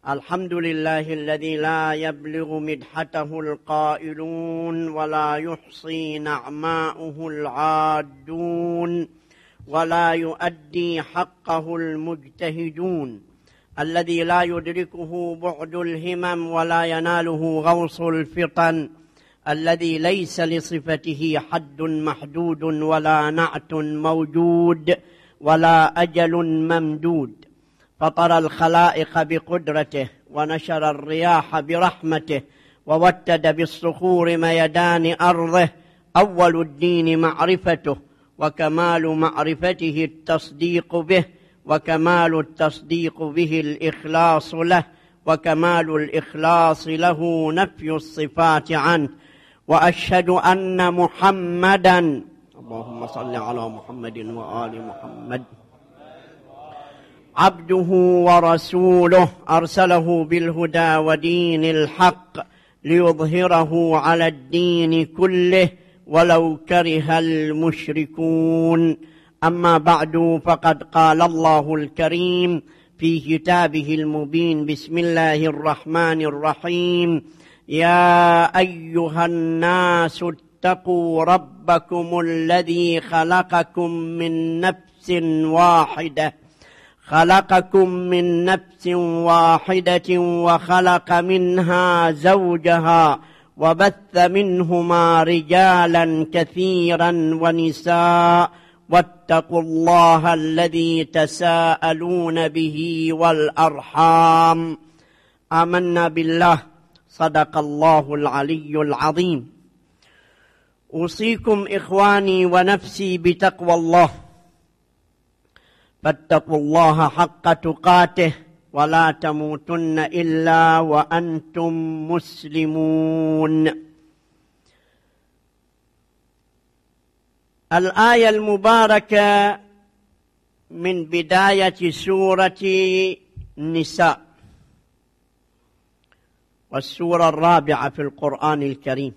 الحمد لله الذي لا يبلغ مدحته القائلون ولا يحصي نعماؤه العادون ولا يؤدي حقه المجتهدون، الذي لا يدركه بعد الهمم ولا يناله غوص الفطن، الذي ليس لصفته حد محدود ولا نعت موجود ولا أجل ممدود، فطر الخلائق بقدرته ونشر الرياح برحمته ووتد بالصخور ميدان أرضه. أول الدين معرفته، وكمال معرفته التصديق به، وكمال التصديق به الإخلاص له، وكمال الإخلاص له نفي الصفات عنه. وأشهد أن محمدا، اللهم صل على محمد وآل محمد، عبده ورسوله أرسله بالهدى ودين الحق ليظهره على الدين كله ولو كره المشركون. أما بعد، فقد قال الله الكريم في كتابه المبين: بسم الله الرحمن الرحيم: يا أيها الناس اتقوا ربكم الذي خلقكم من نفس واحدة وخلق منها زوجها وبث منهما رجالا كثيرا ونساء، واتقوا الله الذي تساءلون به والأرحام. آمنا بالله، صدق الله العلي العظيم. أوصيكم إخواني ونفسي بتقوى الله، فاتقوا الله حق تقاته ولا تموتن إلا وأنتم مسلمون. الآية المباركة من بداية سورة النساء، والسورة الرابعة في القرآن الكريم،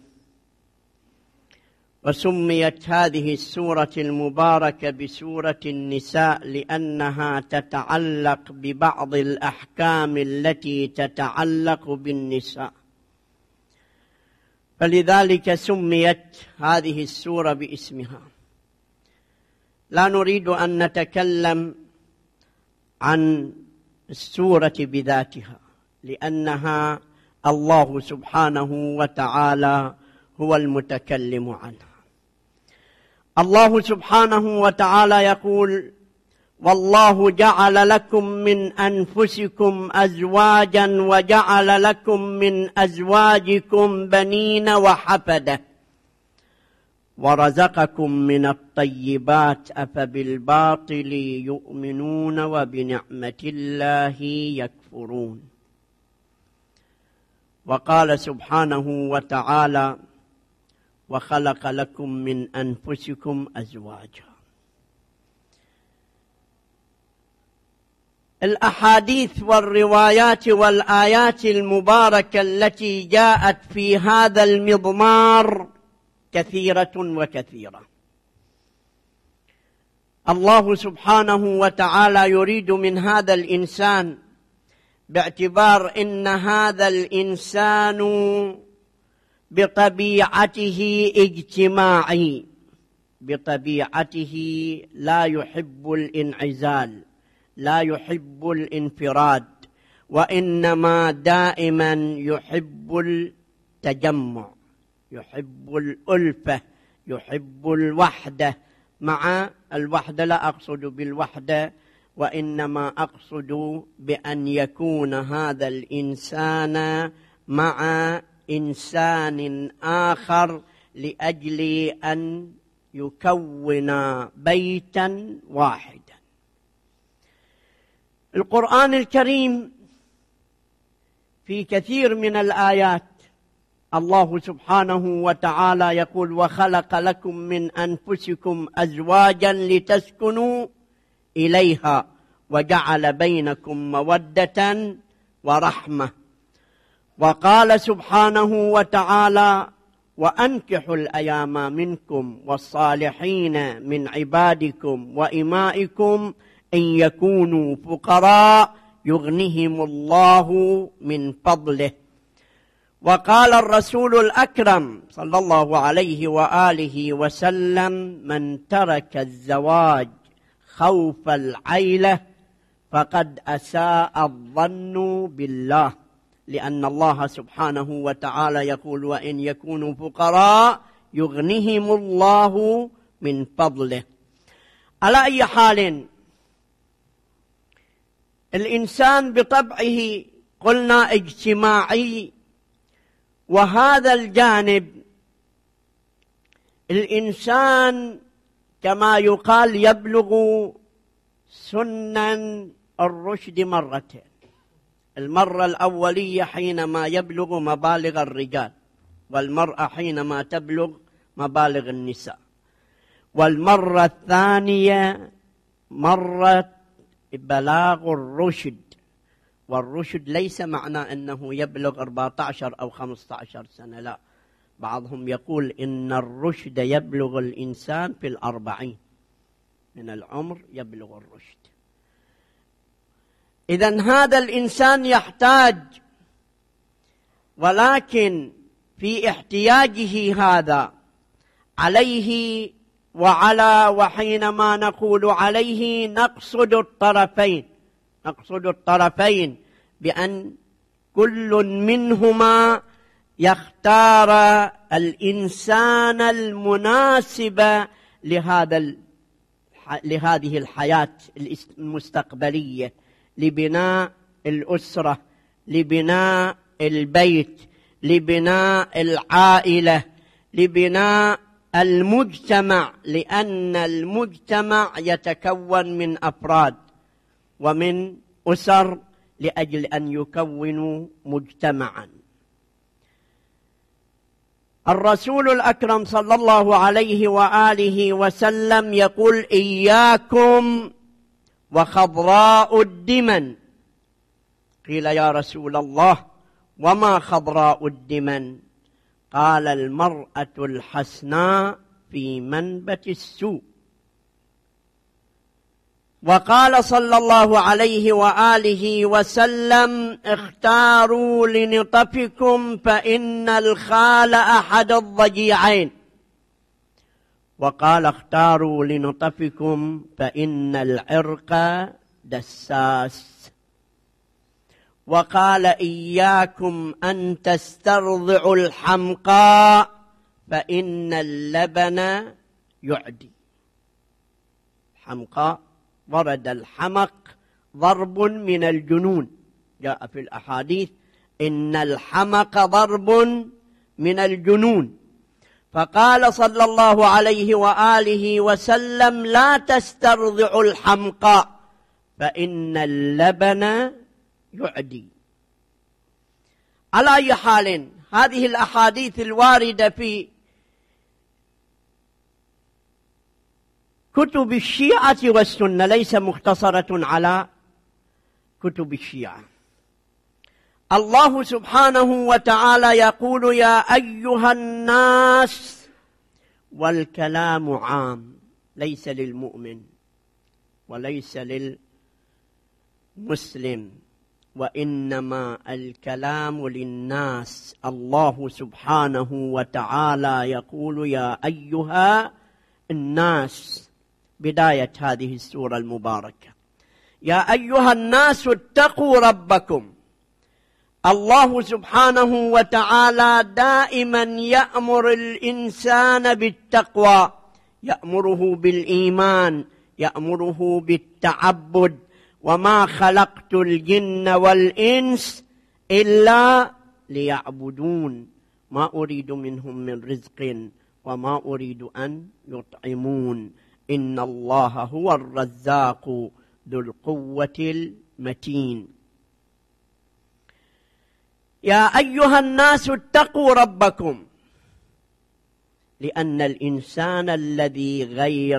وسميت هذه السورة المباركة بسورة النساء لأنها تتعلق ببعض الأحكام التي تتعلق بالنساء، فلذلك سميت هذه السورة باسمها. لا نريد أن نتكلم عن السورة بذاتها، لأنها الله سبحانه وتعالى هو المتكلم عنها. الله سبحانه وتعالى يقول: والله جعل لكم من أنفسكم أزواجا وجعل لكم من أزواجكم بنين وحفدة ورزقكم من الطيبات أفبالباطل يؤمنون وبنعمة الله يكفرون. وقال سبحانه وتعالى: وخلق لكم من أنفسكم أزواجا. الأحاديث والروايات والآيات المباركة التي جاءت في هذا المضمار كثيرة وكثيرة. الله سبحانه وتعالى يريد من هذا الإنسان، باعتبار إن هذا الإنسان بطبيعته اجتماعي، بطبيعته لا يحب الانعزال، لا يحب الانفراد، وإنما دائما يحب التجمع، يحب الألفة، يحب الوحدة. مع الوحدة لا أقصد بالوحدة، وإنما أقصد بأن يكون هذا الإنسان مع إنسان آخر لأجل أن يكون بيتا واحدا. القرآن الكريم في كثير من الآيات الله سبحانه وتعالى يقول: وخلق لكم من أنفسكم أزواجا لتسكنوا إليها وجعل بينكم مودة ورحمة. وقال سبحانه وتعالى: وأنكحوا الأيام منكم والصالحين من عبادكم وإمائكم إن يكونوا فقراء يغنيهم الله من فضله. وقال الرسول الأكرم صلى الله عليه وآله وسلم: من ترك الزواج خوف العيلة فقد أساء الظن بالله، لأن الله سبحانه وتعالى يقول: وإن يكونوا فقراء يغنيهم الله من فضله. على أي حال، الإنسان بطبعه قلنا اجتماعي، وهذا الجانب الإنسان كما يقال يبلغ سنن الرشد مرتين. المرة الأولية حينما يبلغ مبالغ الرجال، والمرأة حينما تبلغ مبالغ النساء. والمرة الثانية مرة بلاغ الرشد، والرشد ليس معنى أنه يبلغ 14 أو 15 سنة، لا، بعضهم يقول إن الرشد يبلغ الإنسان في 40 من العمر يبلغ الرشد. إذن هذا الإنسان يحتاج، ولكن في احتياجه هذا عليه وحينما نقول عليه نقصد الطرفين بأن كل منهما يختار الإنسان المناسب لهذه الحياة المستقبلية، لبناء الأسرة، لبناء البيت، لبناء العائلة، لبناء المجتمع، لأن المجتمع يتكون من أفراد ومن أسر لأجل أن يكونوا مجتمعا. الرسول الأكرم صلى الله عليه وآله وسلم يقول: إياكم وخضراء الدمن. قيل: يا رسول الله وما خضراء الدمن؟ قال: المرأة الحسناء في منبت السوء. وقال صلى الله عليه وآله وسلم: اختاروا لنطفكم فإن الخال أحد الضجيعين. وقال: اختاروا لنطفكم فإن العرق دساس. وقال: إياكم أن تسترضعوا الحمقاء فإن اللبن يعدي. حمقاء، ورد الحمق ضرب من الجنون، جاء في الأحاديث إن الحمق ضرب من الجنون. فقال صلى الله عليه وآله وسلم: لا تسترضعوا الحمقاء فإن اللبن يعدي. على أي حال، هذه الأحاديث الواردة في كتب الشيعة والسنة ليس مختصرة على كتب الشيعة. الله سبحانه وتعالى يقول: يا أيها الناس، والكلام عام، ليس للمؤمن وليس للمسلم، وإنما الكلام للناس. الله سبحانه وتعالى يقول: يا أيها الناس، بداية هذه السورة المباركة: يا أيها الناس اتقوا ربكم. الله سبحانه وتعالى دائما يأمر الإنسان بالتقوى، يأمره بالإيمان، يأمره بالتعبد. وما خلقت الجن والإنس إلا ليعبدون ما أريد منهم من رزق وما أريد أن يطعمون إن الله هو الرزاق ذو القوة المتين. يا أيها الناس اتقوا ربكم، لأن الإنسان الذي غير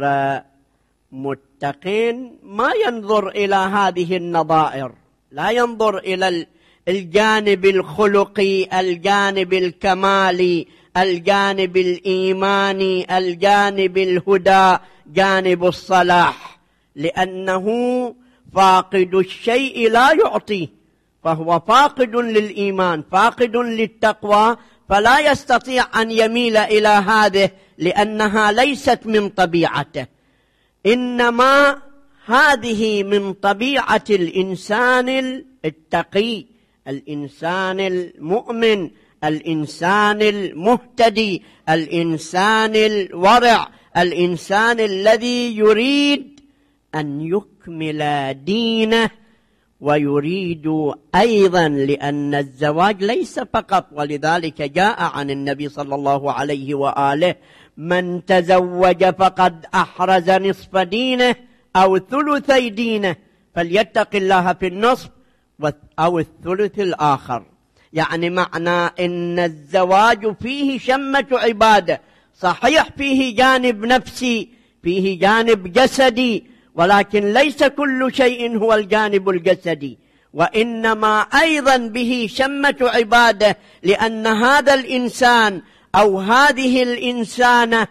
متق ما ينظر إلى هذه النظائر، لا ينظر إلى الجانب الخلقي، الجانب الكمالي، الجانب الإيماني، الجانب الهدى، جانب الصلاح، لأنه فاقد الشيء لا يعطيه، فهو فاقد للإيمان فاقد للتقوى، فلا يستطيع أن يميل إلى هذه لأنها ليست من طبيعته، إنما هذه من طبيعة الإنسان التقي، الإنسان المؤمن، الإنسان المهتدي، الإنسان الورع، الإنسان الذي يريد أن يكمل دينه ويريد أيضا، لأن الزواج ليس فقط، ولذلك جاء عن النبي صلى الله عليه وآله: من تزوج فقد أحرز نصف دينه أو ثلثي دينه، فليتق الله في النصف أو الثلث الآخر. يعني معنى إن الزواج فيه شمة عبادة، صحيح فيه جانب نفسي، فيه جانب جسدي، ولكن ليس كل شيء هو الجانب الجسدي، وإنما أيضا به شمة عبادة، لأن هذا الإنسان أو هذه الإنسانة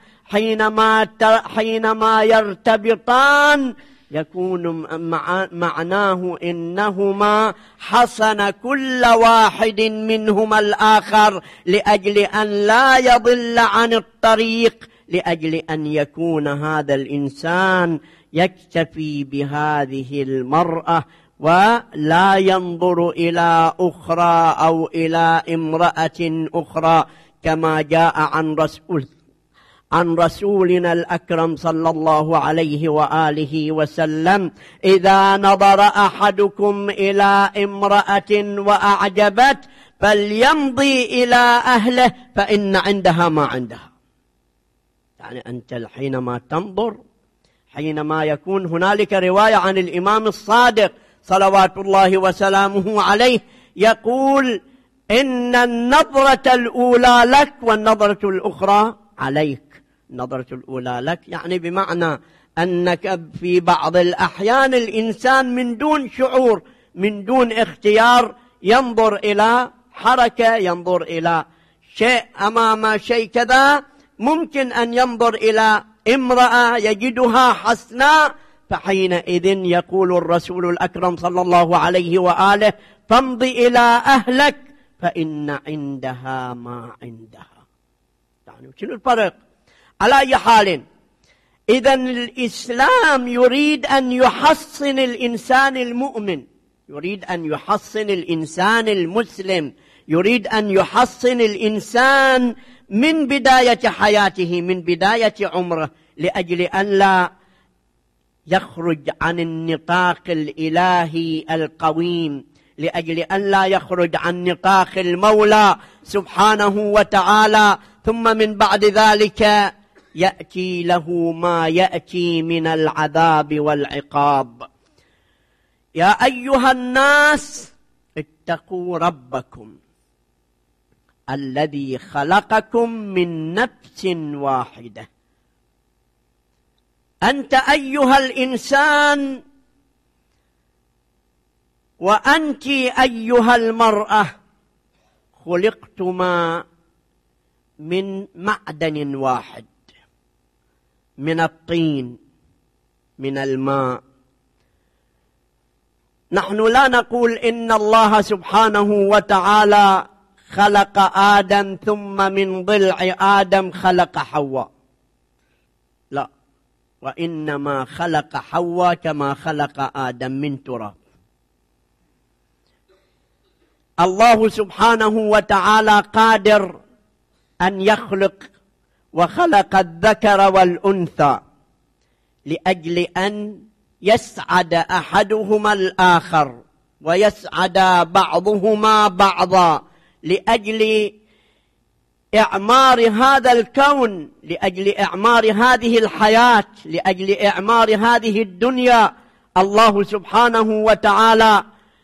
حينما يرتبطان يكون معناه إنهما حصن كل واحد منهما الآخر لأجل أن لا يضل عن الطريق، لأجل أن يكون هذا الإنسان يكتفي بهذه المرأة ولا ينظر إلى أخرى أو إلى امرأة أخرى، كما جاء عن رسولنا الأكرم صلى الله عليه وآله وسلم: إذا نظر أحدكم إلى امرأة وأعجبت فليمضي إلى أهله فإن عندها ما عندها. يعني أنت حينما تنظر، حينما يكون هنالك رواية عن الإمام الصادق صلوات الله وسلامه عليه يقول: إن النظرة الأولى لك والنظرة الأخرى عليك. النظرة الأولى لك يعني بمعنى أنك في بعض الأحيان الإنسان من دون شعور، من دون اختيار، ينظر إلى حركة، ينظر إلى شيء أمام شيء كذا، ممكن أن ينظر إلى امرأة يجدها حسناء، فحينئذ يقول الرسول الأكرم صلى الله عليه وآله: فامضي إلى أهلك فإن عندها ما عندها. يعني شنو الفرق؟ على أي حال، إذن الإسلام يريد أن يحصن الإنسان المؤمن، يريد أن يحصن الإنسان المسلم، يريد أن يحصن الإنسان من بداية حياته، من بداية عمره، لأجل أن لا يخرج عن النطاق الإلهي القويم، لأجل أن لا يخرج عن نطاق المولى سبحانه وتعالى، ثم من بعد ذلك يأتي له ما يأتي من العذاب والعقاب. يا أيها الناس اتقوا ربكم الذي خلقكم من نفس واحدة. أنت أيها الإنسان وأنت أيها المرأة خلقتما من معدن واحد، من الطين، من الماء. نحن لا نقول إن الله سبحانه وتعالى خلق آدم ثم من ضلع آدم خلق حواء، لا، وإنما خلق حواء كما خلق آدم من تراب. الله سبحانه وتعالى قادر أن يخلق، وخلق الذكر والأنثى لأجل أن يسعد أحدهما الآخر ويسعد بعضهما بعضا، لأجل إعمار هذا الكون، لأجل إعمار هذه الحياة، لأجل إعمار هذه الدنيا. الله سبحانه وتعالى: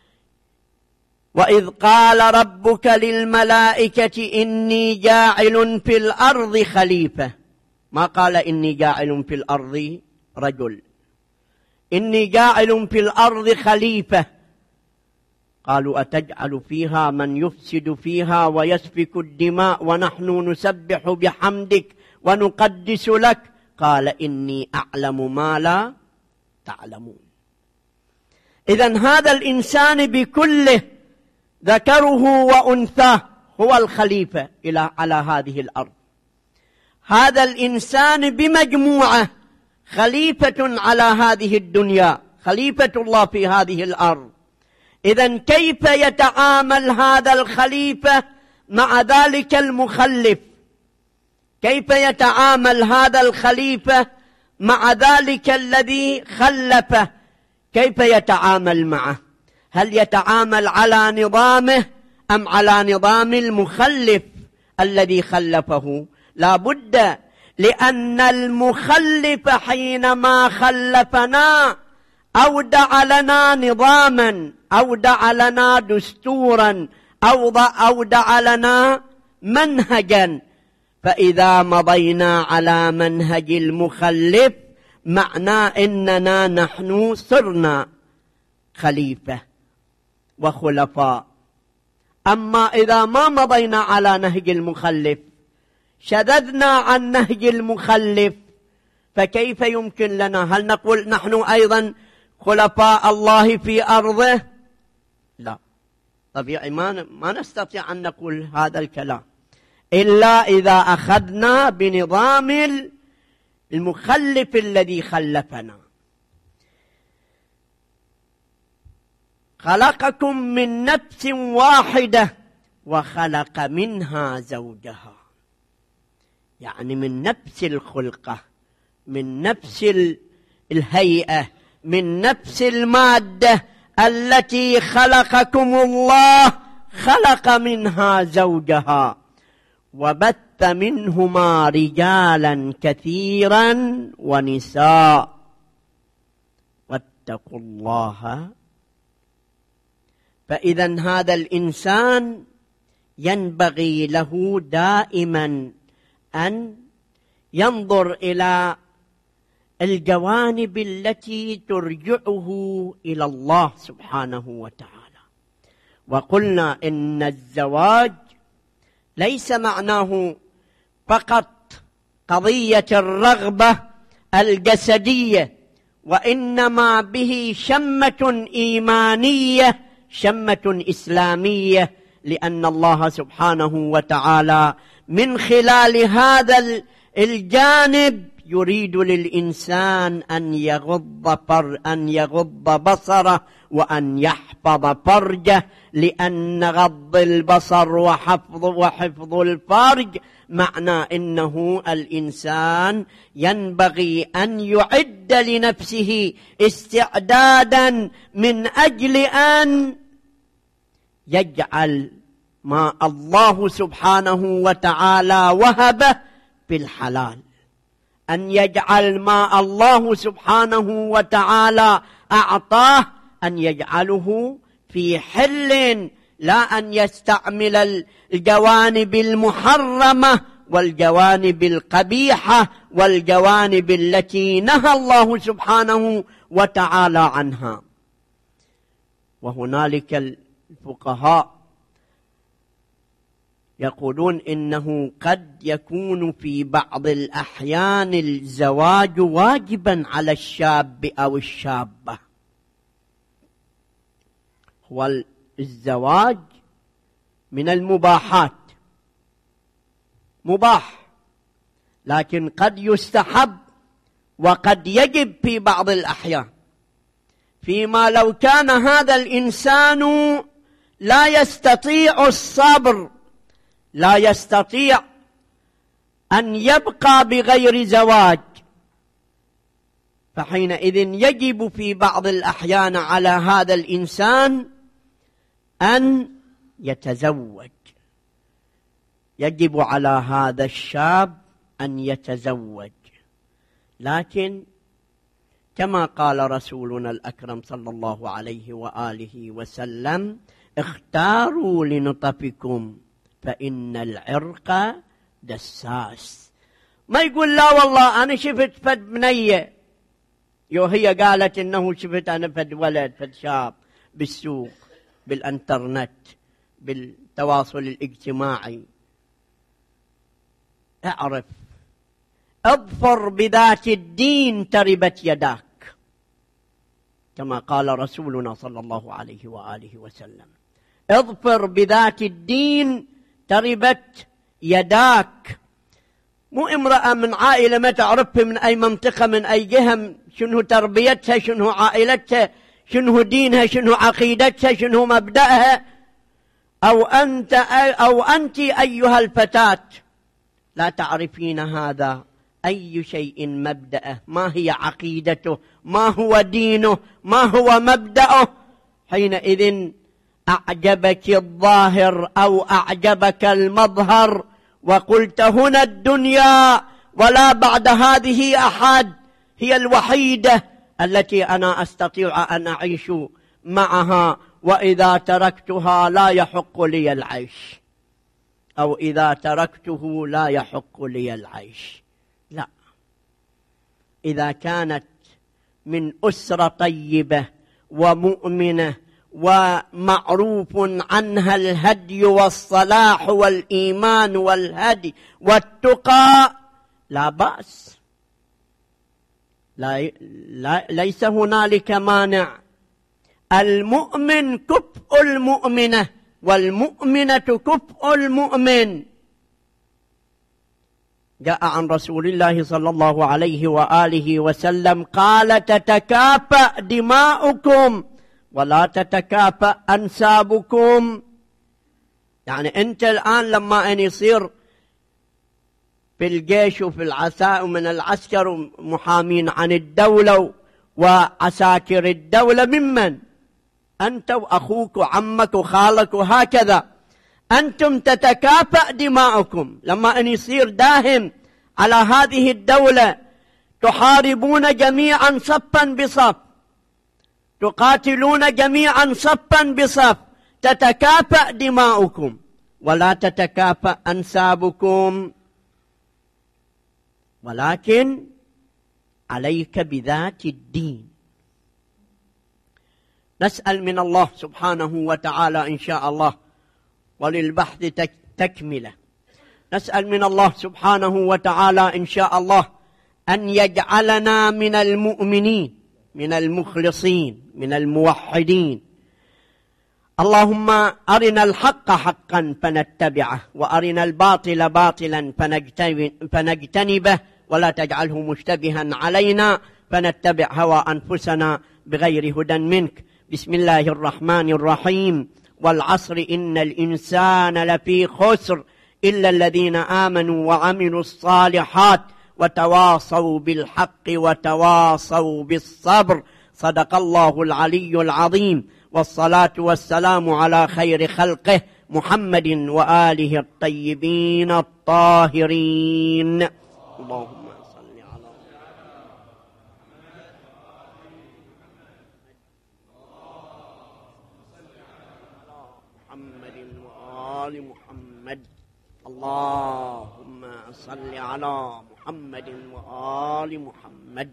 وإذ قال ربك للملائكة إني جاعل في الأرض خليفة، ما قال إني جاعل في الأرض رجل، إني جاعل في الأرض خليفة. قالوا أتجعل فيها من يفسد فيها ويسفك الدماء ونحن نسبح بحمدك ونقدس لك، قال إني أعلم ما لا تعلمون. إذن هذا الإنسان بكله ذكره وأنثاه هو الخليفة على هذه الأرض. هذا الإنسان بمجموعة خليفة على هذه الدنيا، خليفة الله في هذه الأرض. إذن كيف يتعامل هذا الخليفة مع ذلك المخلف؟ كيف يتعامل هذا الخليفة مع ذلك الذي خلفه؟ كيف يتعامل معه؟ هل يتعامل على نظامه أم على نظام المخلف الذي خلفه؟ لا بد، لأن المخلف حينما خلفنا أودع لنا نظاما، أودع لنا دستورا، أودع لنا منهجا. فإذا مضينا على منهج المخلف معناه إننا نحن صرنا خليفة وخلفاء. أما إذا ما مضينا على نهج المخلف، شذذنا عن نهج المخلف، فكيف يمكن لنا؟ هل نقول نحن أيضا خلفاء الله في أرضه؟ لا، طبيعي ما نستطيع أن نقول هذا الكلام إلا إذا أخذنا بنظام المخلف الذي خلفنا. خلقكم من نفس واحدة وخلق منها زوجها، يعني من نفس الخلقة، من نفس الهيئة، من نفس المادة التي خلقكم الله، خلق منها زوجها وبث منهما رجالا كثيرا ونساء واتقوا الله. فإذا هذا الإنسان ينبغي له دائما أن ينظر إلى الجوانب التي ترجعه إلى الله سبحانه وتعالى. وقلنا إن الزواج ليس معناه فقط قضية الرغبة الجسدية، وإنما به شمة إيمانية، شمة إسلامية، لأن الله سبحانه وتعالى من خلال هذا الجانب يريد للإنسان أن يغض بصره وأن يحفظ فرجه، لأن غض البصر وحفظ الفرج معنى إنه الإنسان ينبغي أن يعد لنفسه استعدادا من أجل أن يجعل ما الله سبحانه وتعالى وهبه في الحلال، أن يجعل ما الله سبحانه وتعالى أعطاه أن يجعله في حل، لا أن يستعمل الجوانب المحرمة والجوانب القبيحة والجوانب التي نهى الله سبحانه وتعالى عنها. وهنالك الفقهاء يقولون إنه قد يكون في بعض الأحيان الزواج واجبا على الشاب أو الشابة. والزواج من المباحات، مباح، لكن قد يستحب وقد يجب في بعض الأحيان، فيما لو كان هذا الإنسان لا يستطيع الصبر، لا يستطيع أن يبقى بغير زواج، فحينئذ يجب في بعض الأحيان على هذا الإنسان أن يتزوج. يجب على هذا الشاب أن يتزوج، لكن كما قال رسولنا الأكرم صلى الله عليه وآله وسلم: اختاروا لنطفكم فإن العرق دساس. ما يقول لا والله أنا شفت فد بنية، هي قالت إنه شفت أنا فد ولد فد شاب بالسوق بالانترنت بالتواصل الاجتماعي. اعرف، اظفر بذات الدين تربت يداك. كما قال رسولنا صلى الله عليه وآله وسلم: اظفر بذات الدين تربت يداك. مو امرأة من عائلة ما تعرفها من أي منطقة من أي جهة، شنو تربيتها، شنو عائلتها، شنو دينها، شنو عقيدتها، شنو مبدأها، أو أنت أيها الفتاة لا تعرفين هذا، أي شيء مبدأه، ما هي عقيدته، ما هو دينه، ما هو مبدأه. حينئذ أعجبك الظاهر أو أعجبك المظهر وقلت هنا الدنيا ولا بعد هذه أحد، هي الوحيدة التي أنا أستطيع أن أعيش معها، وإذا تركتها لا يحق لي العيش، أو إذا تركته لا يحق لي العيش. لا، إذا كانت من أسرة طيبة ومؤمنة ومعروف عنها الهدي والصلاح والإيمان والهدي والتقى، لا بأس، ليس هنالك مانع. المؤمن كفء المؤمنة، والمؤمنة كفء المؤمن. جاء عن رسول الله صلى الله عليه وآله وسلم قال: تتكافأ دماؤكم ولا تتكافأ أنسابكم. يعني أنت الآن لما أن يصير في الجيش وفي العساء ومن العسكر محامين عن الدولة وعساكر الدولة، ممن أنت وأخوك وعمك وخالك وهكذا، أنتم تتكافأ دماؤكم. لما أن يصير داهم على هذه الدولة تحاربون جميعا صفا بصف، تقاتلون جميعا صفا بصف، تتكافأ دماؤكم ولا تتكافأ أنسابكم، ولكن عليك بذات الدين. نسأل من الله سبحانه وتعالى إن شاء الله، وللبحث تكملة، نسأل من الله سبحانه وتعالى إن شاء الله أن يجعلنا من المؤمنين، من المخلصين، من الموحدين. اللهم أرنا الحق حقا فنتبعه، وأرنا الباطل باطلا فنجتنبه، ولا تجعله مشتبها علينا فنتبع هوى أنفسنا بغير هدى منك. بسم الله الرحمن الرحيم. والعصر إن الإنسان لفي خسر إلا الذين آمنوا وعملوا الصالحات وتواصوا بالحق وتواصوا بالصبر. صدق الله العلي العظيم، والصلاة والسلام على خير خلقه محمد وآله الطيبين الطاهرين. اللهم صل على محمد وآل محمد. اللهم صل على محمد وآل محمد.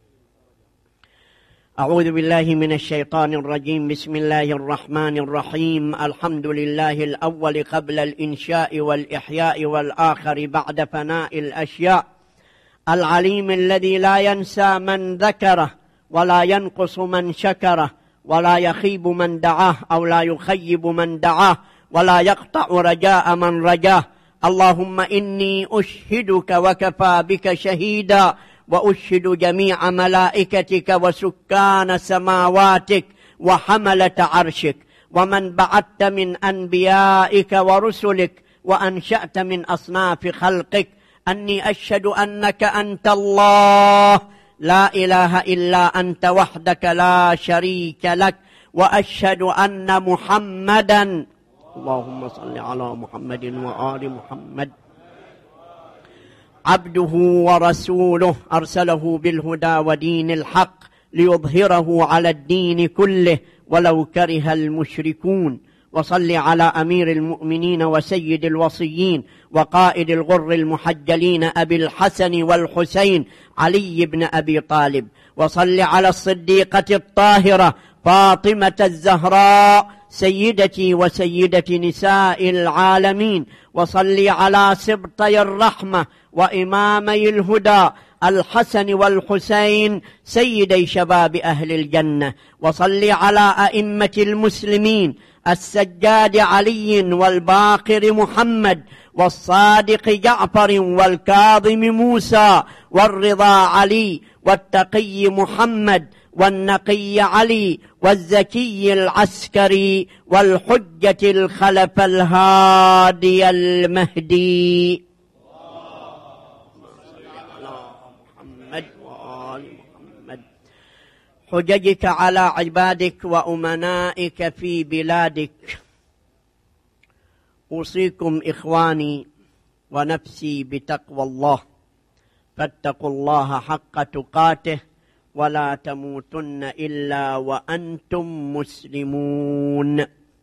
أعوذ بالله من الشيطان الرجيم. بسم الله الرحمن الرحيم. الحمد لله الأول قبل الإنشاء والإحياء والآخر بعد فناء الأشياء، العليم الذي لا ينسى من ذكره ولا ينقص من شكره ولا يخيب من دعاه أو لا يخيب من دعاه ولا يقطع رجاء من رجاه. اللهم إني أشهدك وكفى بك شهيدا، وأشهد جميع ملائكتك وسكان سماواتك وحملة عرشك ومن بعثت من أنبيائك ورسلك وأنشأت من أصناف خلقك، أني أشهد أنك أنت الله لا إله إلا أنت وحدك لا شريك لك، وأشهد أن محمدا، اللهم صل على محمد وآل محمد، عبده ورسوله أرسله بالهدى ودين الحق ليظهره على الدين كله ولو كره المشركون. وصل على أمير المؤمنين وسيد الوصيين وقائد الغر المحجلين أبي الحسن والحسين علي بن أبي طالب. وصل على الصديقة الطاهرة فاطمة الزهراء سيدتي وسيدة نساء العالمين. وصل على سبطي الرحمة وإمامي الهدى الحسن والحسين سيدي شباب أهل الجنة، وصل على أئمة المسلمين السجاد علي والباقر محمد والصادق جعفر والكاظم موسى والرضا علي والتقي محمد والنقي علي والزكي العسكري والحجة الخلف الهادي المهدي. محمد وآل محمد. حججك على عبادك وأمنائك في بلادك. أوصيكم إخواني ونفسي بتقوى الله، فاتقوا الله حق تقاته ولا تموتن إلا وأنتم مسلمون.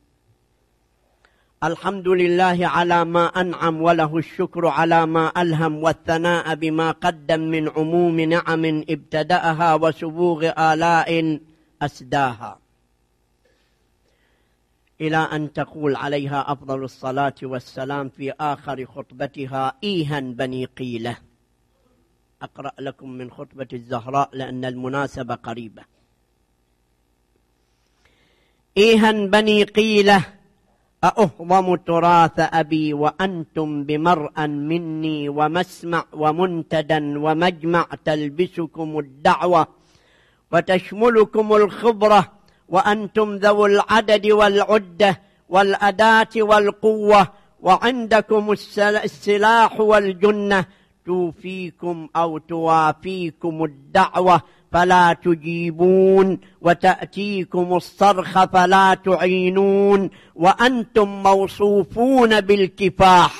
الحمد لله على ما أنعم، وله الشكر على ما ألهم، والثناء بما قدم من عموم نعم ابتدأها وسبوغ آلاء أسداها، إلى أن تقول عليها أفضل الصلاة والسلام في آخر خطبتها: إيها بني قيلة. أقرأ لكم من خطبة الزهراء لأن المناسبة قريبة. إيها بني قيلة، أأهضم تراث أبي وأنتم بمرأ مني ومسمع ومنتدى ومجمع، تلبسكم الدعوة وتشملكم الخبرة، وأنتم ذو العدد والعدة والأداة والقوة، وعندكم السلاح والجنة، توفيكم أو توافيكم الدعوة فلا تجيبون، وتأتيكم الصرخ فلا تعينون، وأنتم موصوفون بالكفاح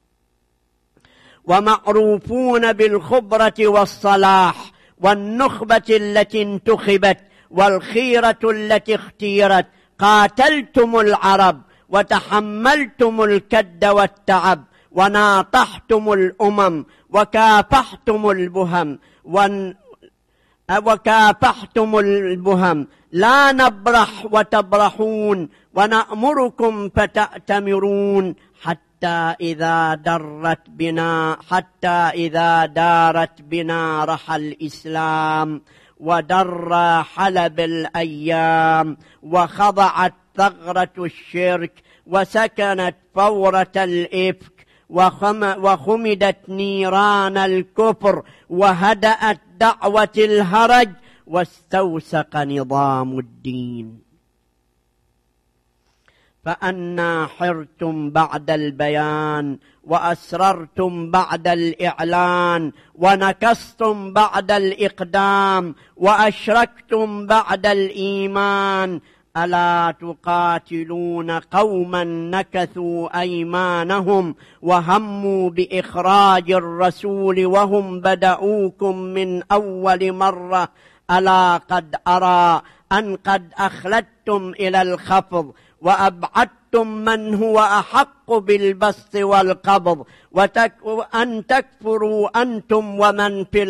ومعروفون بالخبرة والصلاح والنخبة التي انتخبت والخيرة التي اختيرت. قاتلتم العرب وتحملتم الكد والتعب، وناطحتم الأمم وكافحتم البهم، لا نبرح وتبرحون، ونأمركم فتأتمرون، حتى إذا دارت بنا رحى الإسلام، ودر حلب الأيام، وخضعت ثغرة الشرك، وسكنت فورة الإفك، وخمدت نيران الكفر، وهدأت دعوة الهرج، واستوسق نظام الدين. فأنا حرتم بعد البيان، وأسررتم بعد الإعلان، ونكستم بعد الإقدام، وأشركتم بعد الإيمان. ألا تقاتلون قوما نكثوا أيمانهم وهموا بإخراج الرسول وهم بدؤوكم من أول مرة؟ ألا قد أرى أن قد أخلدتم إلى الخفض، وأبعدتم من هو أحق بالبسط والقبض، وأن تكفروا أنتم ومن في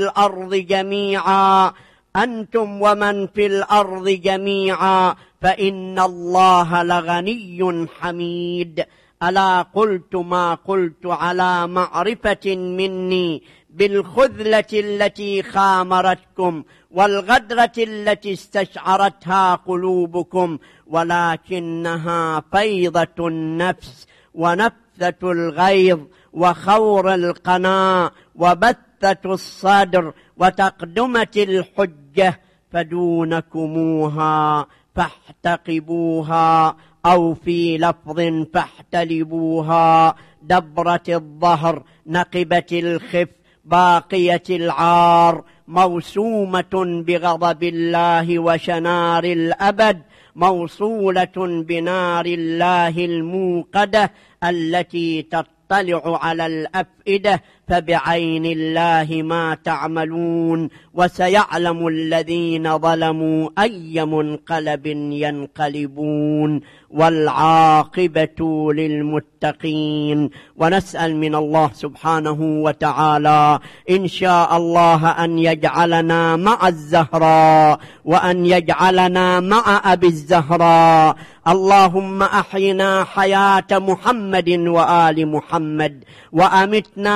الأرض جميعا، فإن الله لغني حميد. ألا قلت ما قلت على معرفة مني بالخذلة التي خامرتكم والغدرة التي استشعرتها قلوبكم، ولكنها فيضة النفس ونفثة الغيظ وخور القناة وبثة الصدر وتقدمة الحجة، فدونكموها فاحتقبوها، أو في لفظ فاحتلبوها. دبرة الظهر، نقبة الخف، باقية العار، موسومة بغضب الله وشنار الأبد، موصولة بنار الله الموقدة التي تطلع على الأفئدة، فبعين الله ما تعملون، وسيعلم الذين ظلموا أي منقلب ينقلبون، والعاقبة للمتقين. ونسأل من الله سبحانه وتعالى إن شاء الله أن يجعلنا مع الزهراء، وأن يجعلنا مع أبي الزهراء. اللهم أحينا حياة محمد وآل محمد، وأمتنا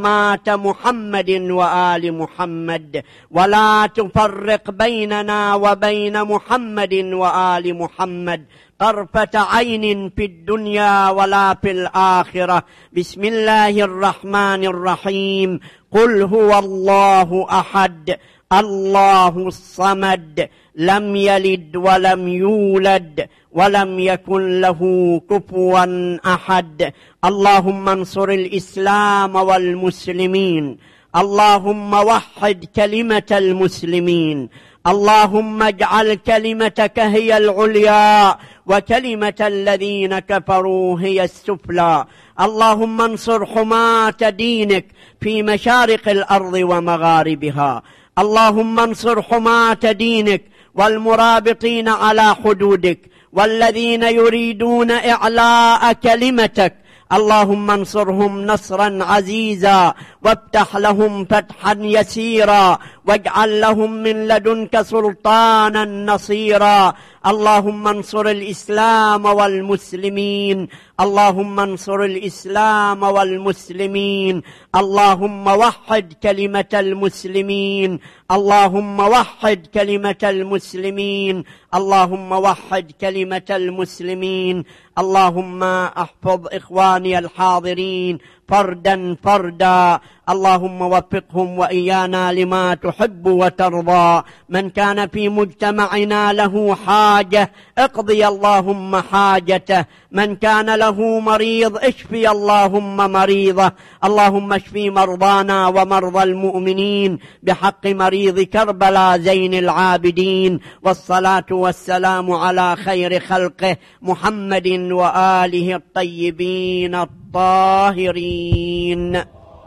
كرامات محمد وآل محمد، ولا تفرق بيننا وبين محمد وآل محمد طرفة عين في الدنيا ولا في الآخرة. بسم الله الرحمن الرحيم. قل هو الله أحد الله الصمد لم يلد ولم يولد ولم يكن له كفوا أحد. اللهم انصر الإسلام والمسلمين، اللهم وحد كلمة المسلمين، اللهم اجعل كلمتك هي العليا وكلمة الذين كفروا هي السفلى. اللهم انصر حماة دينك في مشارق الأرض ومغاربها، اللهم انصر حماة دينك والمرابطين على حدودك والذين يريدون إعلاء كلمتك، اللهم انصرهم نصرا عزيزا وافتح لهم فتحا يسيرا واجعل لهم من لدنك سلطانا نصيرا. اللهم انصر الإسلام والمسلمين، اللهم انصر الإسلام والمسلمين، اللهم وحد كلمة المسلمين، اللهم وحد كلمة المسلمين، اللهم وحد كلمة المسلمين. اللهم احفظ إخواني الحاضرين فردا فردا، اللهم وفقهم وإيانا لما تحب وترضى. من كان في مجتمعنا له حاجة اقضي اللهم حاجته، من كان له مريض اشفي اللهم مريضه، اللهم اشفي مرضانا ومرضى المؤمنين بحق مريض كربلاء زين العابدين، والصلاة والسلام على خير خلقه محمد وآله الطيبين الطاهرين.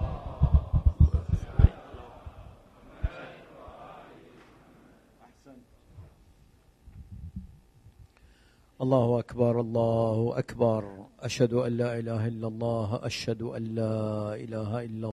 الله أكبر الله أكبر. أشهد أن لا إله إلا الله، أشهد أن لا إله إلا الله.